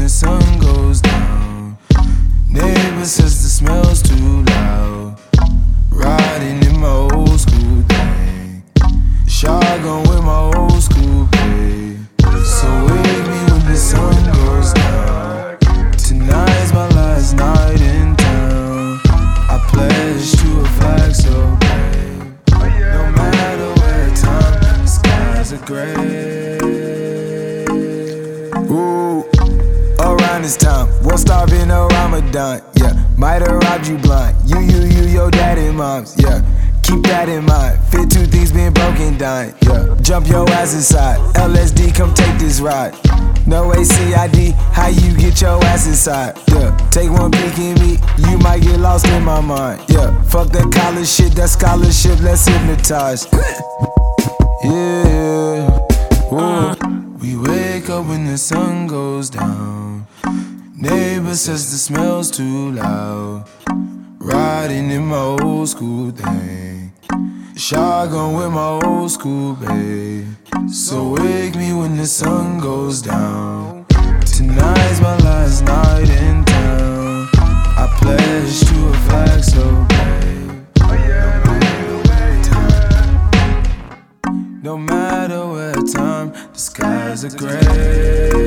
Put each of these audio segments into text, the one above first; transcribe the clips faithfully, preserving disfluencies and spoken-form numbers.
the sun goes down. Neighbor says the smell's too loud. Riding in my old school thing. Shotgun with my old school babe. So wake me when the sun goes down. Tonight's my last night in town. I pledge to a flag so brave. No matter where time, the skies are gray. Ooh, around this time, won't starve in a Ramadan. Yeah, might have robbed you blind. You, you, you, your dad and moms. Yeah, keep that in mind. Fit two things being broken down. Yeah, jump your ass inside. L S D, come take this ride. No A C I D, how you get your ass inside? Yeah, take one peek at me, you might get lost in my mind. Yeah, fuck that college shit, that scholarship, let's hypnotize. Yeah, whoa. We wake up when the sun goes down. Neighbor says the smell's too loud. Riding in my old school thing. Shotgun with my old school babe. So wake me when the sun goes down. Tonight's my last night in town. I pledge to a flag so brave. No matter where time, the skies are gray.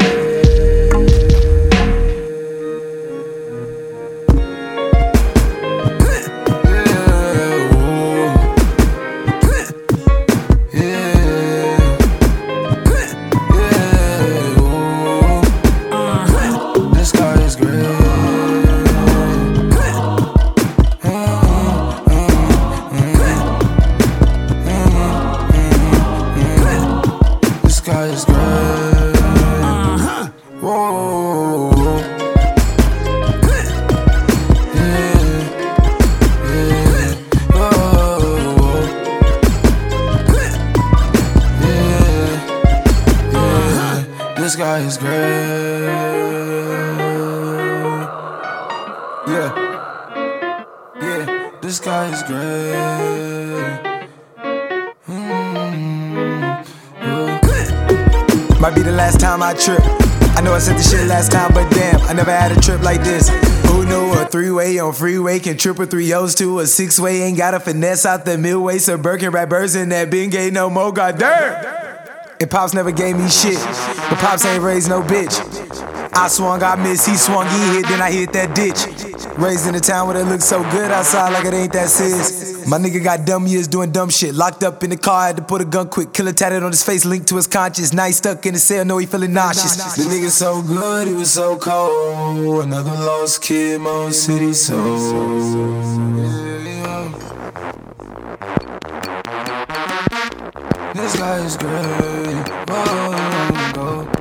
Is great. Uh-huh. Whoa. Yeah. Yeah. Whoa. Yeah. Yeah. This guy is great. Yeah. Yeah. This guy is great. Mm-hmm. Might be the last time I trip. I know I said the shit last time, but damn, I never had a trip like this. Who knew a three-way on freeway can triple three O's to a six-way? Ain't got a finesse out the midway, so Birkin rap birds in that bin gate no more, goddamn. And Pops never gave me shit, but Pops ain't raised no bitch. I swung, I missed, he swung, he hit, then I hit that ditch. Raised in a town where it looks so good outside like it ain't that serious. My nigga got dumb years doing dumb shit. Locked up in the car, had to put a gun quick. Killer tatted on his face, linked to his conscience. Now he stuck in the cell, know he feeling nauseous. The nigga so good, he was so cold. Another lost kid, Mo City soul. This guy is great. Whoa, whoa.